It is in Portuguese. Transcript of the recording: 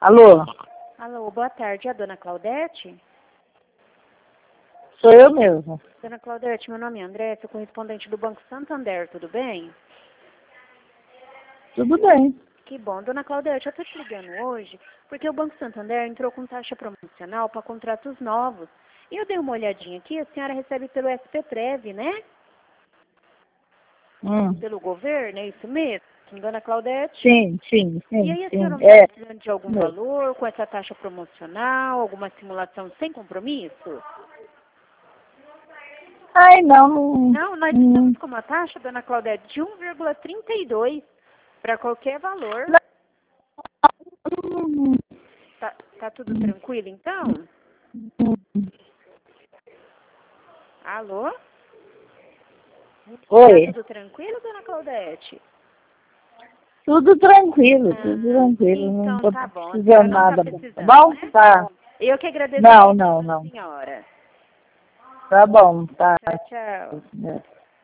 Alô? Alô, boa tarde. É a dona Claudete? Sou eu mesmo. Dona Claudete, meu nome é André, sou correspondente do Banco Santander, tudo bem? Tudo bem. Que bom. Dona Claudete, eu estou te ligando hoje porque o Banco Santander entrou com taxa promocional para contratos novos. E eu dei uma olhadinha aqui, a senhora recebe pelo SPTrev, né? Pelo governo, é isso mesmo? Dona Claudete? Sim. E aí a senhora não está precisando de algum valor com essa taxa promocional, alguma simulação sem compromisso? Ai, não. Não, nós estamos com uma taxa, dona Claudete, de 1,32 para qualquer valor. Tá tudo tranquilo, então? Alô? Oi. Tá tudo tranquilo, dona Claudete? Tudo tranquilo, tudo tranquilo. Então, Não tô tá bom. A senhora precisando não tá nada. precisando, Tá bom? né? Tá. Eu que agradeço Não, a não, atenção da não. senhora. Tá bom, tá. Tchau, tchau.